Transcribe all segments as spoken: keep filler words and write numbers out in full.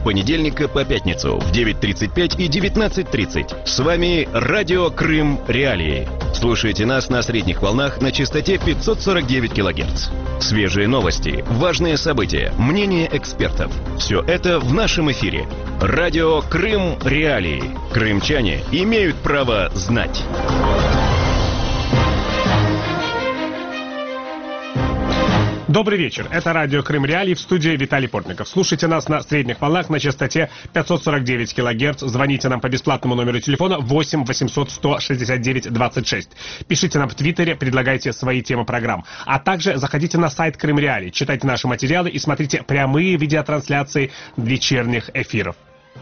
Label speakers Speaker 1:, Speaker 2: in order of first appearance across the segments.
Speaker 1: понедельника по пятницу в девять тридцать пять и девятнадцать тридцать. С вами Радио Крым Реалии. Слушайте нас на средних волнах на частоте пятьсот сорок девять килогерц. Свежие новости, важные события, мнения экспертов. Все это в нашем эфире. Радио Крым Реалии. Крымчане имеют право знать.
Speaker 2: Добрый вечер. Это радио Крым Реалии, в студии Виталий Портников. Слушайте нас на средних волнах на частоте пятьсот сорок девять килогерц. Звоните нам по бесплатному номеру телефона восемь восемьсот сто шестьдесят девять двадцать шесть. Пишите нам в Твиттере, предлагайте свои темы программ. А также заходите на сайт Крым Реалии, читайте наши материалы и смотрите прямые видеотрансляции вечерних эфиров.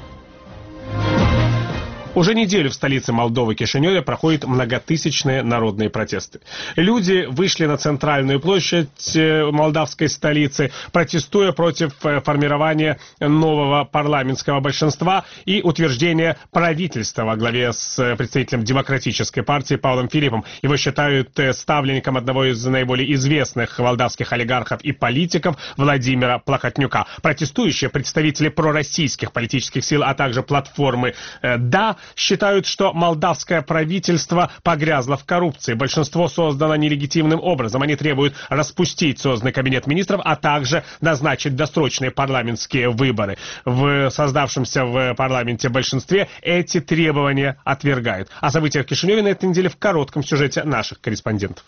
Speaker 2: Уже неделю в столице Молдовы Кишиневе проходят многотысячные народные протесты. Люди вышли на центральную площадь молдавской столицы, протестуя против формирования нового парламентского большинства и утверждения правительства во главе с представителем Демократической партии Павлом Филиппом. Его считают ставленником одного из наиболее известных молдавских олигархов и политиков Владимира Плахотнюка. Протестующие представители пророссийских политических сил, а также платформы «Да» считают, что молдавское правительство погрязло в коррупции. Большинство создано нелегитимным образом. Они требуют распустить созданный кабинет министров, а также назначить досрочные парламентские выборы. В создавшемся в парламенте большинстве эти требования отвергают. О событиях в Кишиневе на этой неделе в коротком сюжете наших корреспондентов.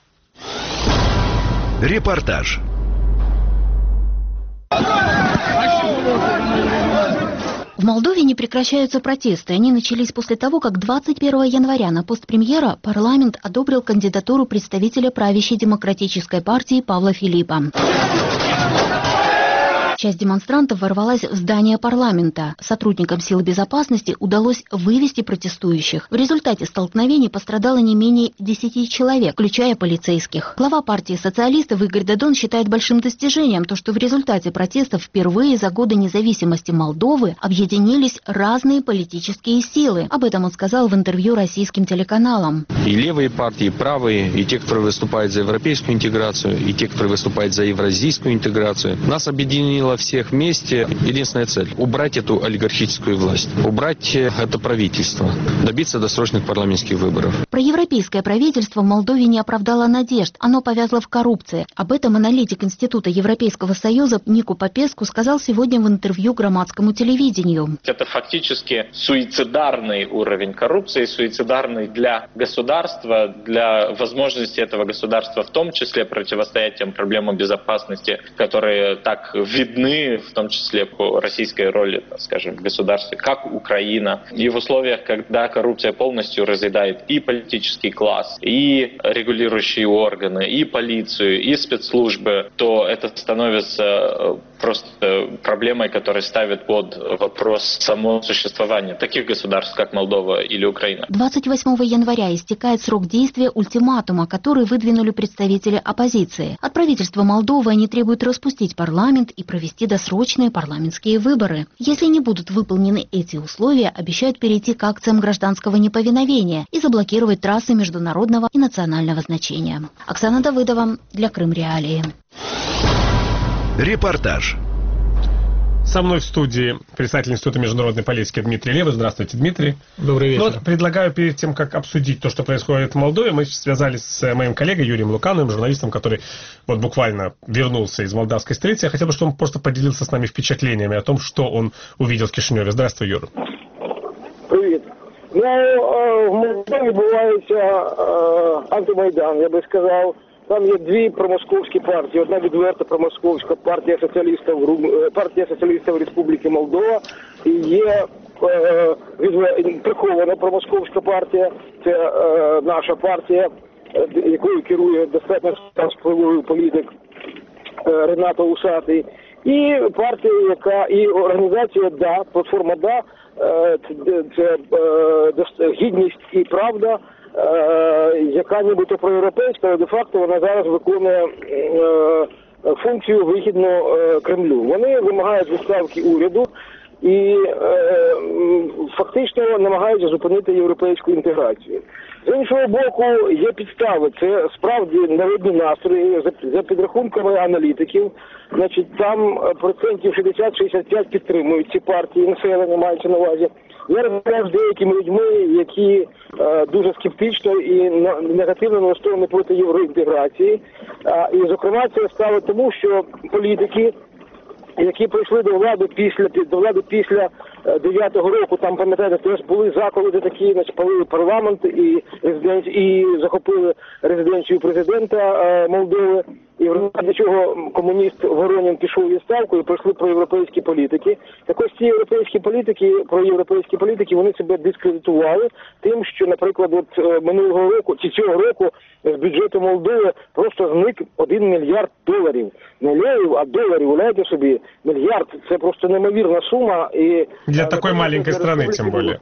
Speaker 1: Репортаж.
Speaker 3: В Молдове не прекращаются протесты. Они начались после того, как двадцать первого января на пост премьера парламент одобрил кандидатуру представителя правящей демократической партии Павла Филиппа. Часть демонстрантов ворвалась в здание парламента. Сотрудникам сил безопасности удалось вывести протестующих. В результате столкновений пострадало не менее десяти человек, включая полицейских. Глава партии социалистов Игорь Додон считает большим достижением то, что в результате протестов впервые за годы независимости Молдовы объединились разные политические силы. Об этом он сказал в интервью российским телеканалам.
Speaker 4: И левые партии, и правые, и те, которые выступают за европейскую интеграцию, и те, которые выступают за евразийскую интеграцию. Нас объединило всех вместе единственная цель – убрать эту олигархическую власть, убрать это правительство, добиться досрочных парламентских выборов.
Speaker 3: Проевропейское правительство в Молдове не оправдало надежд, оно повязло в коррупции. Об этом аналитик Института Европейского Союза Нику Попеску сказал сегодня в интервью громадскому телевидению.
Speaker 5: Это фактически суицидарный уровень коррупции, суицидарный для государства, для возможности этого государства в том числе противостоять тем проблемам безопасности, которые так видны, в том числе по российской роли, скажем, в государстве, как Украина. И в условиях, когда коррупция полностью разъедает и политический класс, и регулирующие органы, и полицию, и спецслужбы, то это становится просто проблемой, которая ставит под вопрос само существование таких государств, как Молдова или Украина.
Speaker 3: двадцать восьмого января истекает срок действия ультиматума, который выдвинули представители оппозиции. От правительства Молдовы они требуют распустить парламент и провести досрочные парламентские выборы. Если не будут выполнены эти условия, обещают перейти к акциям гражданского неповиновения и заблокировать трассы международного и национального значения. Оксана Давыдова для Крым Реалии.
Speaker 1: Репортаж.
Speaker 2: Со мной в студии председатель Института международной политики Дмитрий Левый. Здравствуйте, Дмитрий.
Speaker 6: Добрый вечер.
Speaker 2: Ну, предлагаю перед тем, как обсудить то, что происходит в Молдове, мы связались с моим коллегой Юрием Лукановым, журналистом, который вот буквально вернулся из молдавской столицы. Я хотел бы, чтобы он просто поделился с нами впечатлениями о том, что он увидел в Кишиневе. Здравствуй, Юра.
Speaker 6: Привіт. Ну, в Молдові відбувається антимайдан, я би сказав. Там є дві промосковські партії. Одна відверта промосковська партія соціалістів, партія соціалістів Республіки Молдова. І є е, відвер... прихована промосковська партія. Це е, наша партія, якою керує достатньо впливовий політик е, Ренато Усатий. І партія, яка і організація ДА, платформа ДА, е, це е, гідність і правда, яка нібито проєвропейська, але де-факто вона зараз виконує функцію вигідну Кремлю. Вони вимагають відставки уряду і фактично намагаються зупинити європейську інтеграцію. З іншого боку, є підстави. Це справді народні настрої. За, за підрахунками аналітиків, значить, там процентів шістдесят-шістдесят п'ять підтримують ці партії, населення мається на увазі. Я розмовляю з деякими людьми, які е, дуже скептично і на, негативно налаштовані проти євроінтеграції. Е, і, зокрема, це стало тому, що політики, які прийшли до влади після до влади після дев'ятого року, там, пам'ятаєте, теж були заколоти такі, значить, палили парламент і резиденцію, і захопили резиденцію президента е, Молдови. І в результаті чого комуніст Воронін пішов у відставку і прийшли проєвропейські політики. Так ось ці європейські політики, проєвропейські політики, вони себе дискредитували тим, що, наприклад, от минулого року, чи цього року з бюджету Молдови просто зник один мільярд доларів. Не леїв, а доларів. Уявляєте собі, мільярд. Це просто неймовірна сума. І
Speaker 2: для такой маленькой страны, тем более.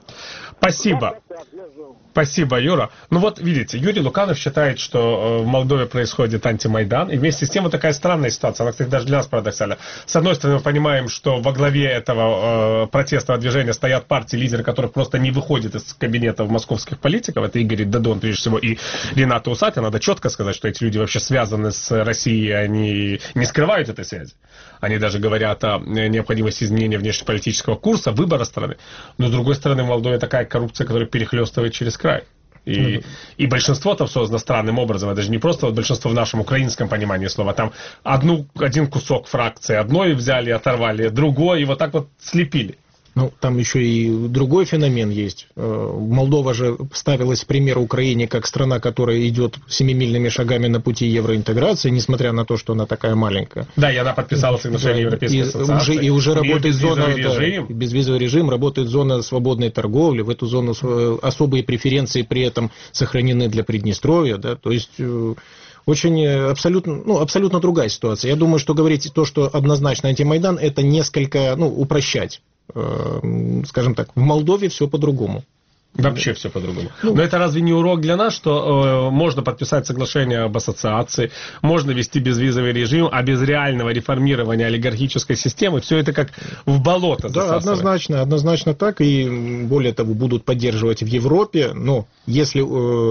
Speaker 2: Спасибо. Спасибо, Юра. Ну вот, видите, Юрий Луканов считает, что в Молдове происходит антимайдан, и вместе с тем вот такая странная ситуация, она, кстати, даже для нас парадоксальна. С одной стороны, мы понимаем, что во главе этого э, протестного движения стоят партии, лидеры которых просто не выходят из кабинетов московских политиков, это Игорь Додон, прежде всего, и Рената Усатый. Надо четко сказать, что эти люди вообще связаны с Россией, они не скрывают этой связи. Они даже говорят о необходимости изменения внешнеполитического курса, выбора страны. Но, с другой стороны, в Молдове такая коррупция, которая перехлестывает через край. И, mm-hmm. и большинство там создано странным образом. Это же не просто вот большинство в нашем украинском понимании слова. Там одну, один кусок фракции одной взяли, оторвали, другой, и вот так вот слепили.
Speaker 7: Ну, там еще и другой феномен есть. Молдова же ставилась в пример Украине как страна, которая идет семимильными шагами на пути евроинтеграции, несмотря на то, что она такая маленькая.
Speaker 2: Да, и она подписала соглашение Европейской ассоциации.
Speaker 7: И, и уже работает зона,
Speaker 2: режим.
Speaker 7: Да, безвизовый режим, работает зона свободной торговли. В эту зону особые преференции при этом сохранены для Приднестровья. Да, то есть... Очень абсолютно, ну, абсолютно другая ситуация. Я думаю, что говорить то, что однозначно антимайдан, это несколько, ну, упрощать. Скажем так, в Молдове все по-другому.
Speaker 2: Вообще все по-другому. Ну, но это разве не урок для нас, что э, можно подписать соглашение об ассоциации, можно вести безвизовый режим, а без реального реформирования олигархической системы все это как в болото засасывает?
Speaker 7: Да, однозначно, однозначно так. И более того, будут поддерживать в Европе. Но если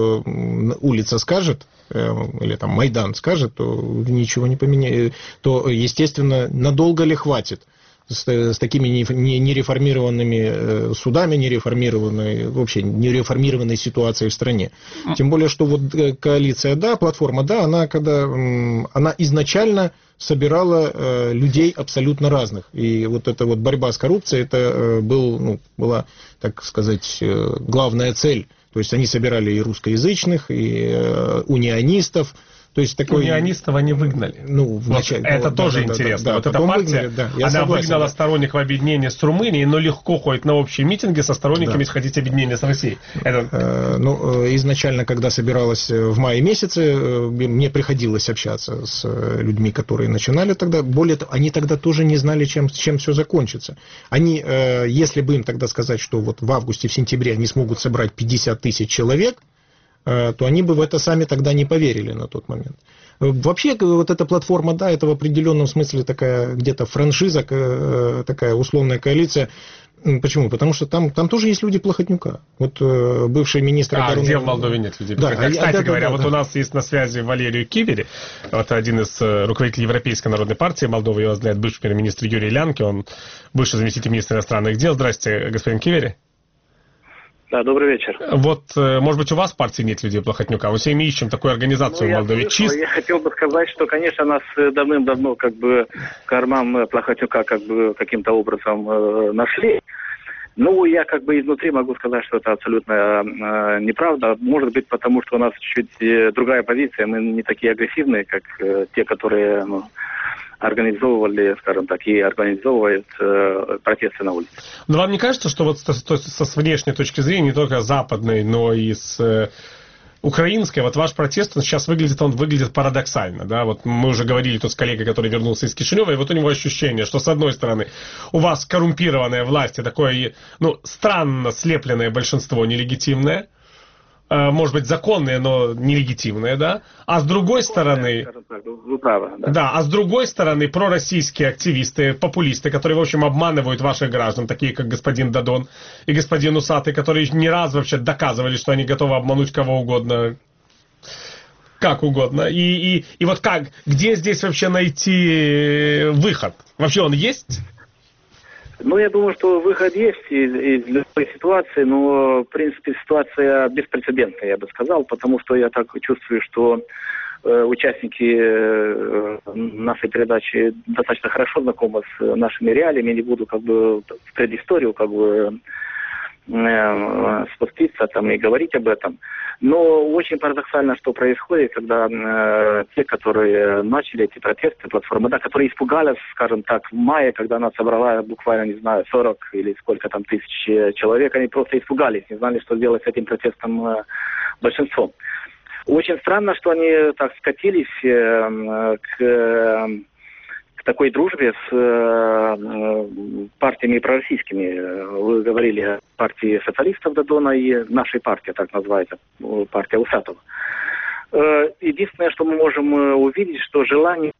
Speaker 7: э, улица скажет, э, или там Майдан скажет, то ничего не поменяет, то, естественно, надолго ли хватит? С, с такими нереформированными судами, нереформированной, вообще нереформированной ситуацией в стране. Тем более, что вот коалиция, да, платформа, да, она, когда, она изначально собирала людей абсолютно разных. И вот эта вот борьба с коррупцией, это был, ну, была, так сказать, главная цель. То есть они собирали и русскоязычных, и унионистов. То есть такой...
Speaker 2: Унионистов они выгнали.
Speaker 7: Ну, вначале,
Speaker 2: вот это
Speaker 7: да,
Speaker 2: тоже
Speaker 7: да,
Speaker 2: интересно.
Speaker 7: Да, да,
Speaker 2: вот эта партия,
Speaker 7: выгнали, да,
Speaker 2: она
Speaker 7: согласен,
Speaker 2: выгнала
Speaker 7: да.
Speaker 2: сторонников объединения с Румынией, но легко ходит на общие митинги со сторонниками, да. если хотите, объединения с Россией. Это...
Speaker 7: Э, ну, изначально, когда собиралась в мае месяце, мне приходилось общаться с людьми, которые начинали тогда. Более того, они тогда тоже не знали, чем, чем все закончится. Они, э, если бы им тогда сказать, что вот в августе, в сентябре они смогут собрать пятьдесят тысяч человек, э, то они бы в это сами тогда не поверили на тот момент. Вообще, вот эта платформа, да, это в определенном смысле такая где-то франшиза, такая условная коалиция. Почему? Потому что там, там тоже есть люди Плохотнюка. Вот бывший министр
Speaker 2: а,
Speaker 7: обороны...
Speaker 2: где в Молдове нет людей
Speaker 7: да,
Speaker 2: Плохотнюка? Кстати
Speaker 7: да,
Speaker 2: говоря,
Speaker 7: да,
Speaker 2: вот
Speaker 7: да.
Speaker 2: у нас есть на связи Валерий Кивери, вот один из руководителей Европейской народной партии Молдовы, его возглавляет бывший премьер-министр Юрий Лянки, он бывший заместитель министра иностранных дел. Здравствуйте, господин Кивери.
Speaker 8: Да, добрый вечер.
Speaker 2: Вот, может быть, у вас в партии нет людей Плохотнюка, мы все время ищем такую организацию ну, в Молдове.
Speaker 8: Я, Чист... я хотел бы сказать, что, конечно, нас давным-давно как бы карман Плохотнюка как бы каким-то образом э, нашли. Ну, я как бы изнутри могу сказать, что это абсолютно э, неправда. Может быть, потому что у нас чуть э, другая позиция, мы не такие агрессивные, как э, те, которые... Ну, организовывали, скажем так, и организовывают э, протесты на улице.
Speaker 2: Но вам не кажется, что вот с, с, с внешней точки зрения, не только западной, но и с э, украинской, вот ваш протест, он сейчас выглядит, он выглядит парадоксально, да, вот мы уже говорили тут с коллегой, который вернулся из Кишинева, и вот у него ощущение, что с одной стороны у вас коррумпированная власть и такое, ну, странно слепленное большинство нелегитимное, может быть, законные, но нелегитимные, да? А с другой стороны...
Speaker 8: Вы правы, да.
Speaker 2: Да, а с другой стороны, пророссийские активисты, популисты, которые, в общем, обманывают ваших граждан, такие как господин Дадон и господин Усатый, которые не раз вообще доказывали, что они готовы обмануть кого угодно, как угодно. И, и, и вот как, где здесь вообще найти выход? Вообще он есть?
Speaker 8: Ну, я думаю, что выход есть из, из любой ситуации, но, в принципе, ситуация беспрецедентная, я бы сказал, потому что я так чувствую, что э, участники э, нашей передачи достаточно хорошо знакомы с нашими реалиями, не буду как бы в предысторию как бы э, спуститься там и говорить об этом. Но очень парадоксально, что происходит, когда э, те, которые начали эти протесты, платформы, да, которые испугались, скажем так, в мае, когда она собрала буквально, не знаю, сорок или сколько там тысяч человек, они просто испугались, не знали, что делать с этим протестом э, большинством. Очень странно, что они так скатились э, к... Э, к такой дружбе с э, партиями пророссийскими. Вы говорили о партии социалистов Дадона и нашей партии, так называется, партия Усатова. Э, единственное, что мы можем увидеть, что желание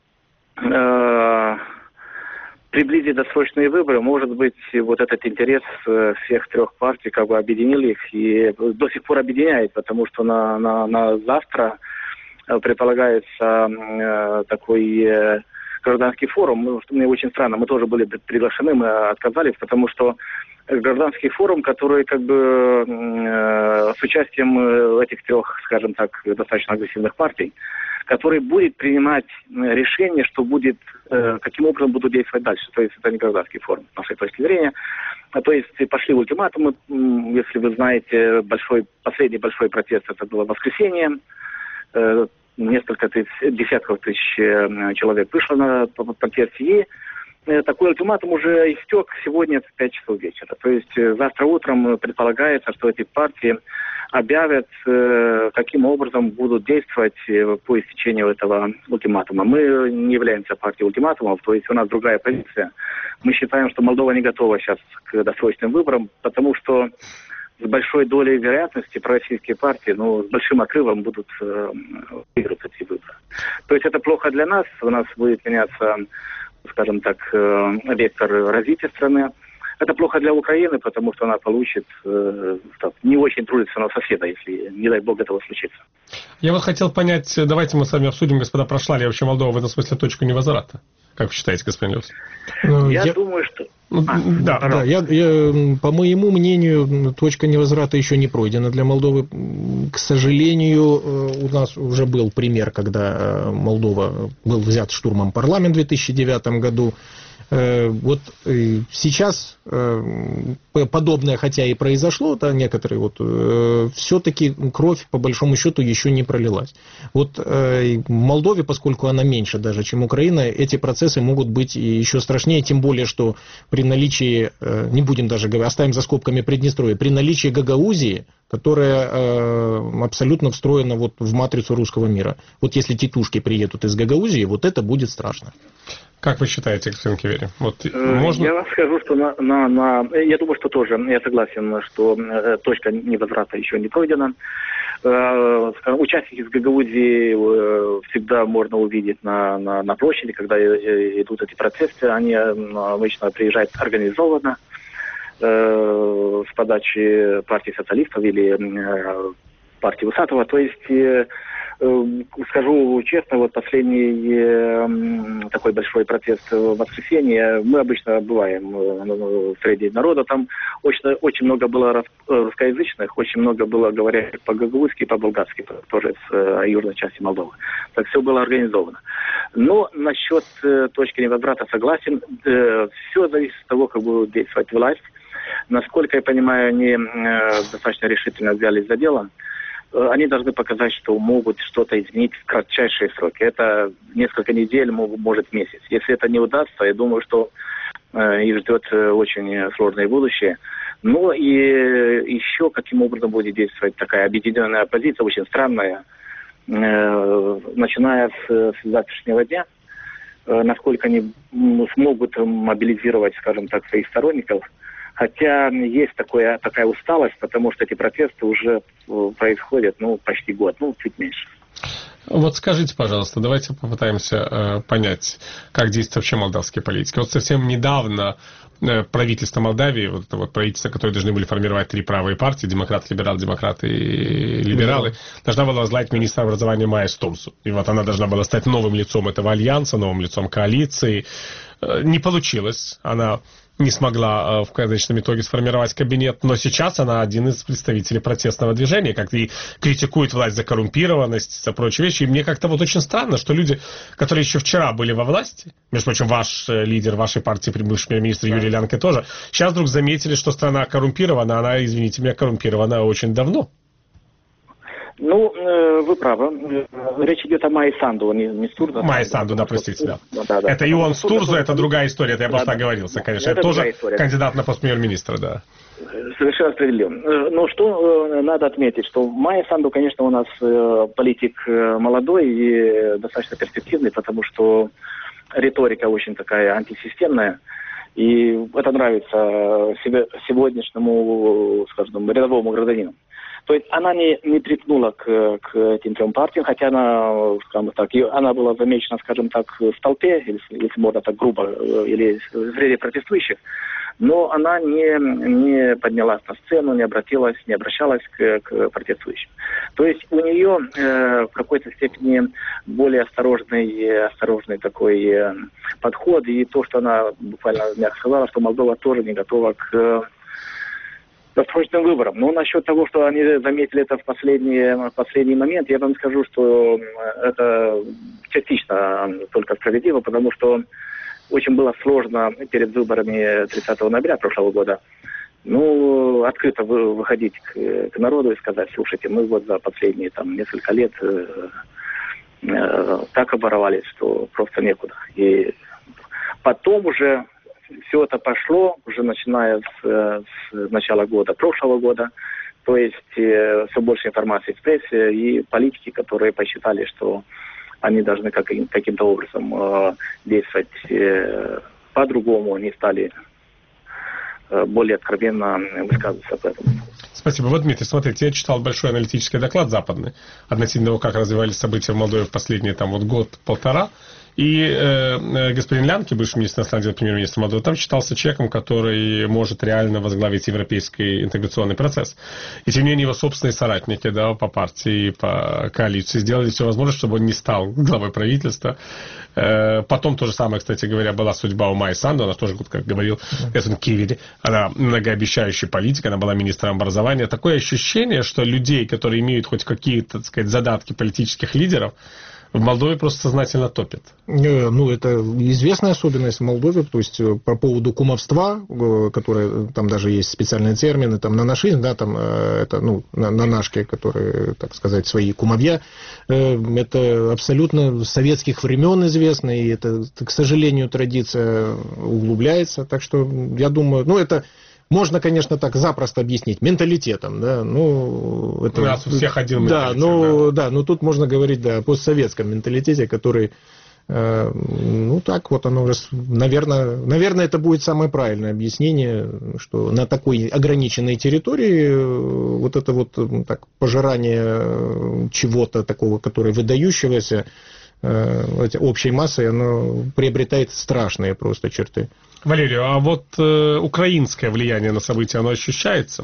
Speaker 8: э, приблизить досрочные выборы, может быть, вот этот интерес всех трех партий как бы объединил их и до сих пор объединяет, потому что на, на, на завтра предполагается э, такой... Э, гражданский форум, мне очень странно, мы тоже были приглашены, мы отказались, потому что гражданский форум, который как бы э, с участием этих трех, скажем так, достаточно агрессивных партий, который будет принимать решение, что будет, э, каким образом будут действовать дальше. То есть это не гражданский форум, с нашей точки зрения. А то есть пошли ультиматумы, если вы знаете, большой, последний большой протест, это было воскресенье, э, несколько тысяч, десятков тысяч человек вышло на протест, и такой ультиматум уже истек сегодня в пять часов вечера. То есть завтра утром предполагается, что эти партии объявят, каким образом будут действовать по истечению этого ультиматума. Мы не являемся партией ультиматумов, то есть у нас другая позиция. Мы считаем, что Молдова не готова сейчас к досрочным выборам, потому что с большой долей вероятности пророссийские партии, ну, с большим отрывом будут э, выиграть эти выборы. То есть это плохо для нас, у нас будет меняться, скажем так, э, вектор развития страны. Это плохо для Украины, потому что она получит э, так, не очень трудного соседа, если, не дай бог, этого случится.
Speaker 2: Я вот хотел понять, давайте мы с вами обсудим, господа, прошла ли вообще Молдова в этом смысле точку невозврата? Как вы считаете, господин Лёс?
Speaker 8: Я, я думаю, что...
Speaker 7: А, да, да, да. Я, я, по моему мнению, точка невозврата еще не пройдена для Молдовы. К сожалению, у нас уже был пример, когда Молдова был взят штурмом парламент в две тысячи девятом году. Вот сейчас подобное, хотя и произошло, да, некоторые, вот, все-таки кровь, по большому счету, еще не пролилась. Вот в Молдове, поскольку она меньше даже, чем Украина, эти процессы могут быть еще страшнее, тем более, что при наличии, не будем даже говорить, оставим за скобками Приднестровье, при наличии Гагаузии, которая э, абсолютно встроена вот в матрицу русского мира. Вот если титушки приедут из Гагаузии, вот это будет страшно.
Speaker 2: Как вы считаете, господин Кивери? Вот, можно...
Speaker 8: Я вам скажу, что на, на, на... я думаю, что тоже, я согласен, что э, точка невозврата еще не пройдена. Э, скажем, участники из Гагаузии э, всегда можно увидеть на, на, на площади, когда э, идут эти протесты. Они э, обычно приезжают организованно, с подачи партии социалистов или э, партии Усатова. То есть, э, э, скажу честно, вот последний э, такой большой протест в воскресенье, мы обычно бываем э, среди народа, там очень, очень много было русскоязычных, очень много было говорящих по-гагаузски и по-болгарски, тоже с э, южной части Молдовы. Так все было организовано. Но насчет э, точки невозврата согласен. Э, все зависит от того, как будет действовать власть. Насколько я понимаю, они э, достаточно решительно взялись за дело. Э, они должны показать, что могут что-то изменить в кратчайшие сроки. Это несколько недель, может месяц. Если это не удастся, я думаю, что э, их ждет очень сложное будущее. Но и еще каким образом будет действовать такая объединенная оппозиция, очень странная, э, начиная с, с завтрашнего дня, э, насколько они смогут мобилизировать, скажем так, своих сторонников. Хотя есть такое, такая усталость, потому что эти протесты уже происходят, ну, почти год, ну, чуть меньше.
Speaker 2: Вот скажите, пожалуйста, давайте попытаемся э, понять, как действуют вообще молдавские политики. Вот совсем недавно э, правительство Молдавии, вот это вот правительство, которое должны были формировать три правые партии, демократы, либералы, демократы и либералы, mm-hmm. должна была возглавить министра образования Майя Стомсу. И вот она должна была стать новым лицом этого альянса, новым лицом коалиции. Э, не получилось. Она не смогла в конечном итоге сформировать кабинет, но сейчас она один из представителей протестного движения, как и критикует власть за коррумпированность, за прочие вещи. И мне как-то вот очень странно, что люди, которые еще вчера были во власти, между прочим, ваш лидер вашей партии, бывший премьер-министр Юрий Лянке тоже, сейчас вдруг заметили, что страна коррумпирована, она, извините меня, коррумпирована очень давно.
Speaker 8: Ну, вы правы. Речь идет о Майе Санду, не, не Стурзу.
Speaker 2: Майя Санду, да, простите, да. да, да. Это и он Стурзу, это другая история, это я да, просто да, оговорился, конечно. Это, это тоже история. Кандидат на пост премьер-министра, да.
Speaker 8: Совершенно справедливо. Но что надо отметить, что Майя Санду, конечно, у нас политик молодой и достаточно перспективный, потому что риторика очень такая антисистемная. И это нравится сегодняшнему, скажем, рядовому гражданину. То есть она не, не припнула к, к этим трем партиям, хотя она, скажем так, она была замечена, скажем так, в толпе, если, если можно так грубо, или среди протестующих, но она не, не поднялась на сцену, не обратилась, не обращалась к, к протестующим. То есть у нее э, в какой-то степени более осторожный, осторожный такой э, подход, и то, что она буквально мягко сказала, что Молдова тоже не готова к досрочным выборам. Но насчет того, что они заметили это в последний, в последний момент, я вам скажу, что это частично только справедливо, потому что очень было сложно перед выборами тридцатого ноября прошлого года, ну, открыто выходить к, к народу и сказать: слушайте, мы вот за последние там несколько лет э, э, так оборовались, что просто некуда. И потом уже все это пошло, уже начиная с, с начала года, прошлого года, то есть э, все больше информации в прессе, и политики, которые посчитали, что они должны как, каким-то образом э, действовать э, по-другому, они стали э, более откровенно высказываться об этом.
Speaker 2: Спасибо. Вот, Дмитрий, смотрите, я читал большой аналитический доклад западный относительно того, как развивались события в Молдове в последние там, вот, год-полтора. И э, господин Лянке, бывший министр иностранных дел, премьер-министр Молдовы, там считался человеком, который может реально возглавить европейский интеграционный процесс. И тем не менее его собственные соратники, да, по партии, по коалиции сделали все возможное, чтобы он не стал главой правительства. Э, потом то же самое, кстати говоря, была судьба у Майи Санду, она тоже, как говорил Эсен Кивери, она многообещающий политик, она была министром образования. Такое ощущение, что людей, которые имеют хоть какие-то, так сказать, задатки политических лидеров, в Молдове просто сознательно топят.
Speaker 7: Ну, это известная особенность в Молдове, то есть по поводу кумовства, которое, там даже есть специальные термины, там нанашизм, да, там это, ну, нанашки, которые, так сказать, свои кумовья, это абсолютно с советских времен известно, и это, к сожалению, традиция углубляется, так что я думаю, ну, это можно, конечно, так запросто объяснить менталитетом, да, ну... Это,
Speaker 2: у нас у всех один
Speaker 7: да,
Speaker 2: менталитет.
Speaker 7: Ну, да, но тут можно говорить, да, о постсоветском менталитете, который, э, ну, так вот оно уже, наверное, наверное, это будет самое правильное объяснение, что на такой ограниченной территории вот это вот так, пожирание чего-то такого, которое выдающегося, э, общей массой, оно приобретает страшные просто черты.
Speaker 2: Валерий, а вот э, украинское влияние на события, оно ощущается?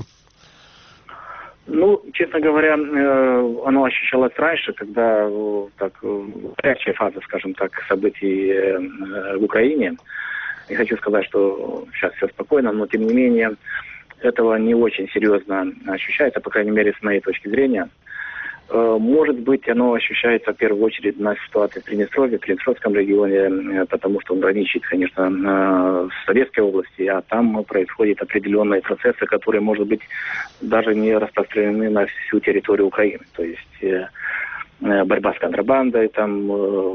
Speaker 8: Ну, честно говоря, э, оно ощущалось раньше, когда э, так, горячая фаза, скажем так, событий э, в Украине. Не хочу сказать, что сейчас все спокойно, но тем не менее этого не очень серьезно ощущается, по крайней мере, с моей точки зрения. Может быть, оно ощущается в первую очередь на ситуации в Приднестровье, в Приднестровском регионе, потому что он граничит, конечно, с Советской областью, а там происходят определенные процессы, которые, может быть, даже не распространены на всю территорию Украины. То есть борьба с контрабандой, там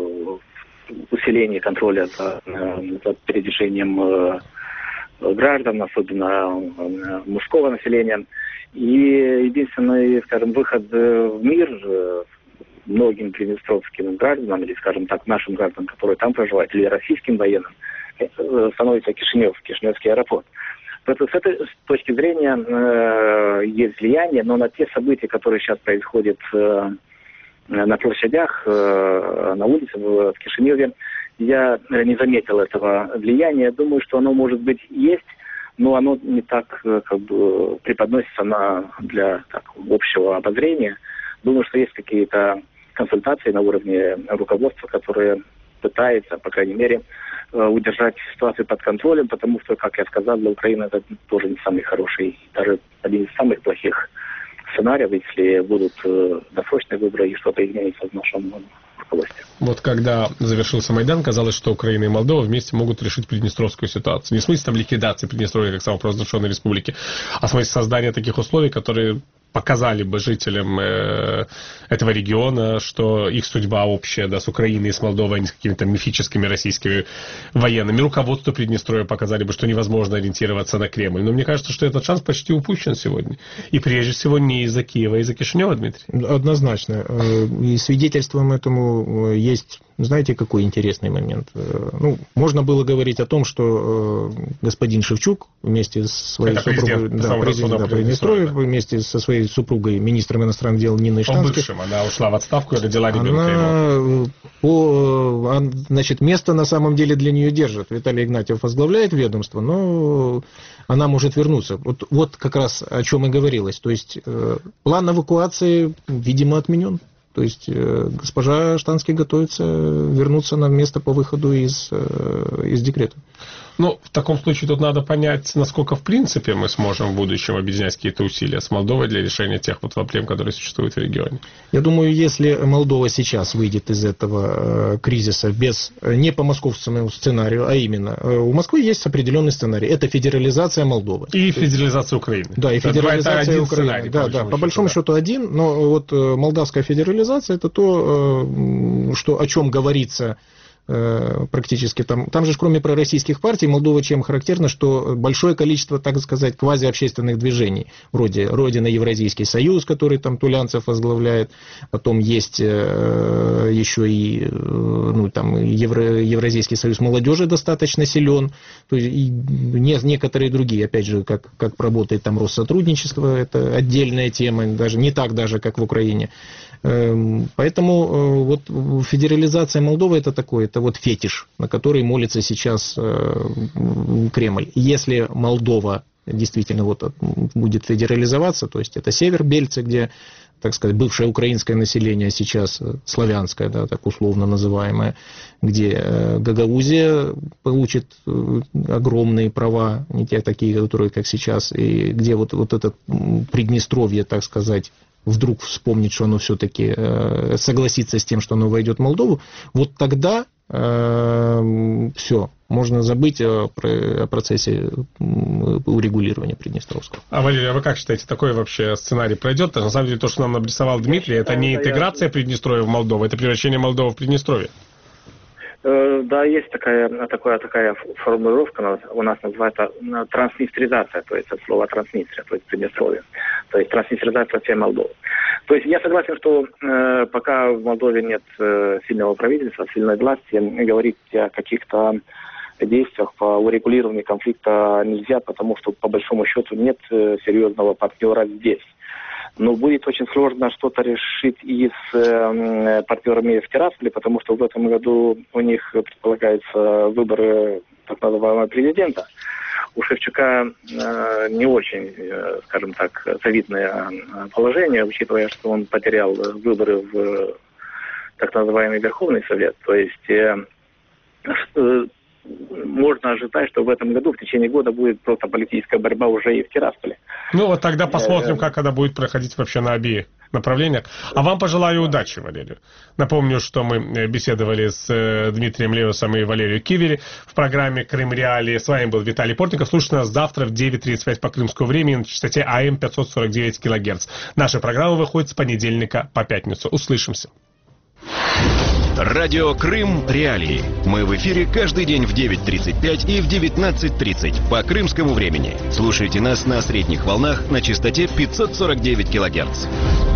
Speaker 8: усиление контроля за, за передвижением граждан, особенно мужского населения. И единственный, скажем, выход в мир многим приднестровским гражданам, или, скажем так, нашим гражданам, которые там проживают, или российским военным, становится Кишинев, Кишиневский аэропорт. Поэтому с этой точки зрения э, есть влияние, но на те события, которые сейчас происходят э, на площадях, э, на улице в, в Кишиневе, я не заметил этого влияния. Думаю, что оно, может быть, есть, но оно не так как бы преподносится на, для так, общего обозрения. Думаю, что есть какие-то консультации на уровне руководства, которые пытаются, по крайней мере, удержать ситуацию под контролем, потому что, как я сказал, для Украины это тоже не самый хороший, даже один из самых плохих сценариев, если будут досрочные выборы и что-то изменится в нашем руководстве.
Speaker 2: Вот когда завершился Майдан, казалось, что Украина и Молдова вместе могут решить приднестровскую ситуацию. Не в смысле там ликвидации Приднестровья как самопровозглашенной республики, а в смысле создания таких условий, которые показали бы жителям э, этого региона, что их судьба общая, да, с Украиной и с Молдовой, а не с какими-то мифическими российскими военными. Руководство Приднестровья показали бы, что невозможно ориентироваться на Кремль. Но мне кажется, что этот шанс почти упущен сегодня. И прежде всего не из-за Киева, а из-за Кишинева, Дмитрий.
Speaker 7: Однозначно. И свидетельством этому есть, знаете, какой интересный момент. Ну, можно было говорить о том, что господин Шевчук вместе с своей
Speaker 2: это
Speaker 7: супругой,
Speaker 2: президент,
Speaker 7: да, президент Приднестровья,
Speaker 2: да.
Speaker 7: вместе со своей супругой, министром иностранных дел Ниной Штанской.
Speaker 2: Бывшим, она ушла в отставку и родила ребенка.
Speaker 7: Она, по, значит, место на самом деле для нее держит. Виталий Игнатьев возглавляет ведомство, но она может вернуться. Вот, вот как раз о чем и говорилось. То есть план эвакуации, видимо, отменен. То есть э, госпожа Штанский готовится вернуться на место по выходу из, э, из декрета.
Speaker 2: Ну, в таком случае тут надо понять, насколько в принципе мы сможем в будущем объединять какие-то усилия с Молдовой для решения тех вот проблем, которые существуют в регионе.
Speaker 7: Я думаю, если Молдова сейчас выйдет из этого э, кризиса без, не по московскому сценарию, а именно, э, у Москвы есть определенный сценарий. Это федерализация Молдовы.
Speaker 2: И федерализация Украины.
Speaker 7: Да, и
Speaker 2: это
Speaker 7: федерализация
Speaker 2: это
Speaker 7: Украины.
Speaker 2: Сценарий,
Speaker 7: да,
Speaker 2: по
Speaker 7: да, по
Speaker 2: счету,
Speaker 7: большому
Speaker 2: да.
Speaker 7: счету один, но вот э, молдавская федерализация это то, э, что, о чем говорится практически там. Там же, кроме пророссийских партий, Молдова чем характерна, что большое количество, так сказать, квазиобщественных движений, вроде Родина Евразийский союз, который там Тулянцев возглавляет, потом есть э, еще и, ну, там, Евро, Евразийский союз молодежи достаточно силен, то есть и не, некоторые другие, опять же, как, как работает там Россотрудничество, это отдельная тема, даже не так даже, как в Украине. Поэтому вот федерализация Молдовы это такое, это вот фетиш, на который молится сейчас Кремль. Если Молдова действительно вот будет федерализоваться, то есть это север Бельцы, где, так сказать, бывшее украинское население, сейчас славянское, да, так условно называемое, где Гагаузия получит огромные права, не те такие, которые как сейчас, и где вот, вот это Приднестровье, так сказать, вдруг вспомнит, что оно все-таки э, согласится с тем, что оно войдет в Молдову, вот тогда э, все, можно забыть о, о процессе урегулирования Приднестровского.
Speaker 2: А, Валерий, а вы как считаете, такой вообще сценарий пройдет? На самом деле, то, что нам обрисовал Дмитрий, это не интеграция Приднестровья в Молдову, это превращение Молдовы в Приднестровье.
Speaker 8: Да, есть такая, такая, такая формулировка, у нас называется транснистризация, то есть от слова Транснистрия, то есть Приднестровье, то есть транснистризация всей Молдовы. То есть я согласен, что э, пока в Молдове нет э, сильного правительства, сильной власти, говорить о каких-то действиях по урегулированию конфликта нельзя, потому что по большому счету нет э, серьезного партнера здесь. Но будет очень сложно что-то решить и с э, партнерами в Тирасполе, потому что в этом году у них предполагаются выборы так называемого президента. У Шевчука э, не очень, э, скажем так, завидное положение, учитывая, что он потерял выборы в э, так называемый Верховный Совет. То есть э, э, можно ожидать, что в этом году в течение года будет просто политическая борьба уже и в Тирасполе.
Speaker 2: Ну вот тогда посмотрим, как она будет проходить вообще на обеих направлениях. А вам пожелаю удачи, Валерий. Напомню, что мы беседовали с Дмитрием Левусом и Валерией Кивери в программе «Крым Реалии». С вами был Виталий Портников. Слушайте нас завтра в девять тридцать пять по крымскому времени на частоте а эм пятьсот сорок девять килогерц. Наша программа выходит с понедельника по пятницу. Услышимся.
Speaker 1: Радио «Крым Реалии». Мы в эфире каждый день в девять тридцать пять и в девятнадцать тридцать по крымскому времени. Слушайте нас на средних волнах на частоте пятьсот сорок девять килогерц.